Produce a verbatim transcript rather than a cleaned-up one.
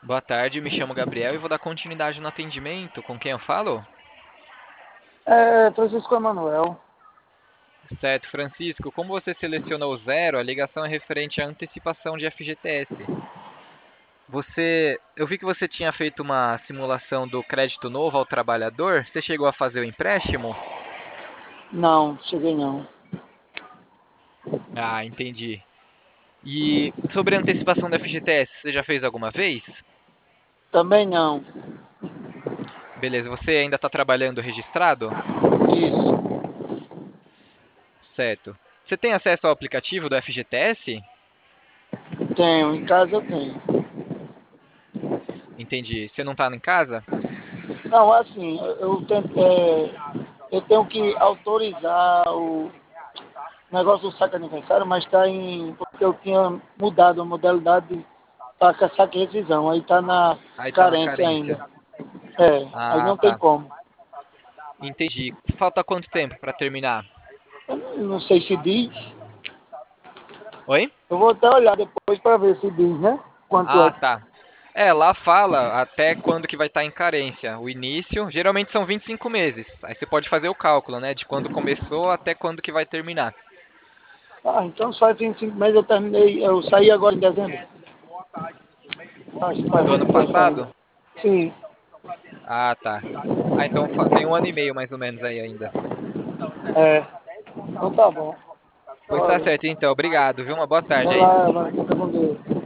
Boa tarde, me chamo Gabriel e vou dar continuidade no atendimento. Com quem eu falo? É, Francisco Emanuel. Certo, Francisco. Como você selecionou zero, a ligação é referente à antecipação de F G T S. Você, eu vi que você tinha feito uma simulação do crédito novo ao trabalhador. Você chegou a fazer o empréstimo? Não, cheguei não. Ah, entendi. E sobre a antecipação da F G T S, você já fez alguma vez? Também não. Beleza, você ainda está trabalhando registrado? Isso. Certo. Você tem acesso ao aplicativo do F G T S? Tenho, em casa eu tenho. Entendi. Você não está em casa? Não, assim, eu, eu tento, é, eu tenho que autorizar o negócio do saque aniversário, mas está em. Porque eu tinha mudado a modalidade para saque rescisão. Aí está na Aí tá na carência carência. ainda. É, aí Ah, não tem tá. como. Entendi. Falta quanto tempo para terminar? Eu não, não sei se diz. Oi? Eu vou até olhar depois para ver se diz, né? Quanto é. Ah, tá. É, lá fala até quando que vai estar em carência. O início, geralmente são vinte e cinco meses. Aí você pode fazer o cálculo, né, de quando começou até quando que vai terminar. Ah, então só vinte e cinco meses eu terminei. Eu saí agora em dezembro. Faz, faz Do ano muito tempo ainda. passado? Sim, Ah, tá. Ah, então fa- tem um ano e meio mais ou menos aí ainda. é. Então tá bom. Pois tá Olha, certo, então. Obrigado, viu? Uma boa tarde vai aí. lá, vai, fica com Deus.